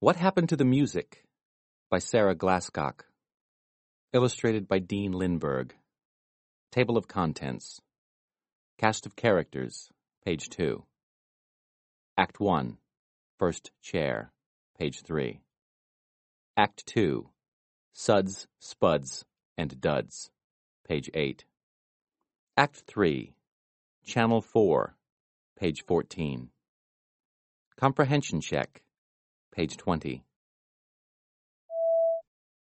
What Happened to the Music? By Sarah Glasscock. Illustrated by Dean Lindbergh. Table of Contents. Cast of Characters, page 2. Act 1, First Chair, page 3. Act 2, Suds, Spuds, and Duds, page 8. Act 3, Channel 4, page 14. Comprehension Check, page 20.